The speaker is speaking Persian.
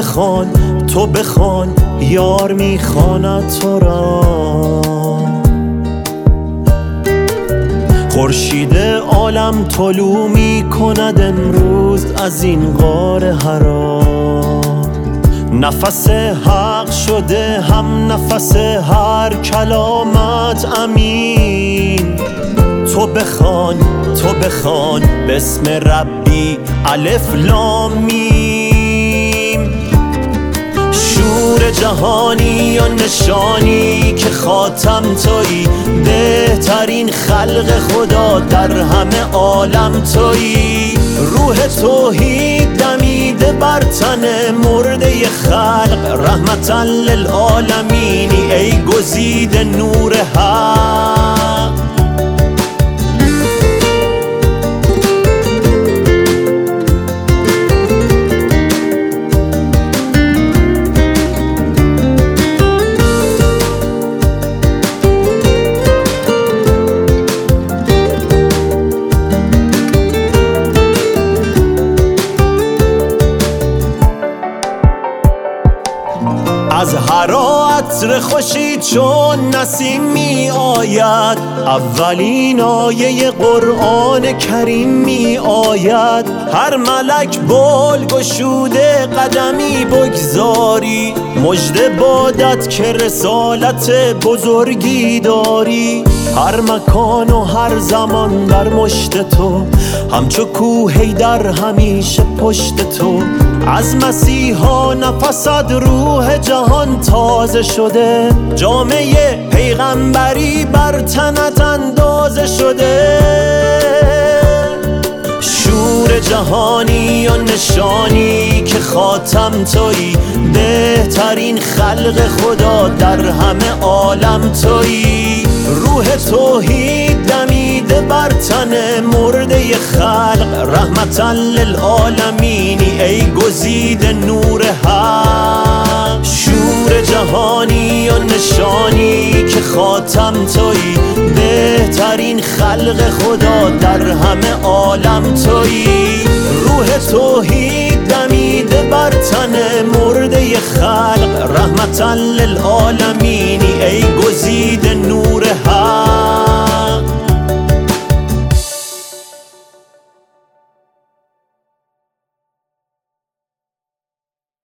بخوان تو بخوان یار میخواند تو را. خورشید عالم طلوع میکند امروز از این غار حرا. نفس حق شده هم نفس هر کلامت امین. تو بخوان تو بخوان بسم ربی الف لام میم. شور جهانی و نشانی که خاتم تویی، بهترین خلق خدا در همه عالم تویی. روح توحید دمیده بر تن مرده خلق، رحمتا للعالمینی ای گزیده نور حق. از هرا عطر خوشی چون نسیم می آید، اولین آیه قرآن کریم می آید. هر ملک بال گشوده قدمی بگذاری، مژده بادت که رسالت بزرگی داری. هر مکان و هر زمان در مشت تو، همچو کوهی در همیشه پشت تو. از مسیحا نفست روح جهان تازه شده، جامعه پیغمبری بر تنت اندازه شده. شور جهانی و نشانی که خاتم تویی، بهترین خلق خدا در همه عالم تویی. روح توحید دمیده بر تن مرده خلق، رحمتا للعالمینی ای گزیده نور حق. شور جهانی و نشانی که خاتم تویی، بهترین خلق خدا در همه عالم تویی. روح توحید دمیده بر تن مرده خلق، رحمتا للعالمینی ای گزیده نور حق.